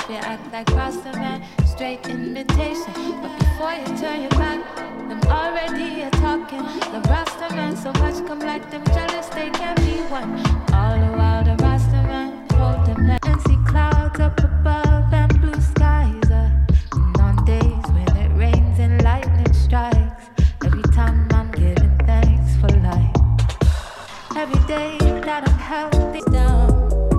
You act like Rasta man, straight invitation. But before you turn your back, them already are talking. The Rasta man so much come like them jealous, they can't be one. All the while the Rasta man hold them and see clouds up above and blue skies. And on days when it rains and lightning strikes, every time I'm giving thanks for life. Every day that I'm healthy down.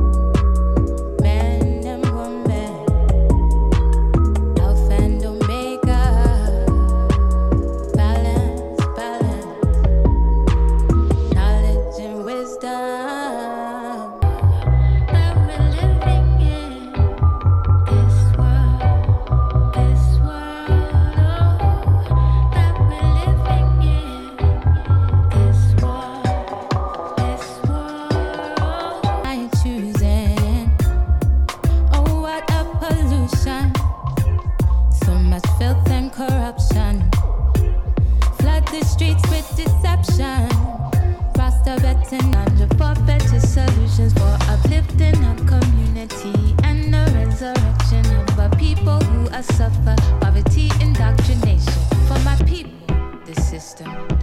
Solutions for uplifting our community and the resurrection of our people who are suffer poverty, indoctrination. For my people, the system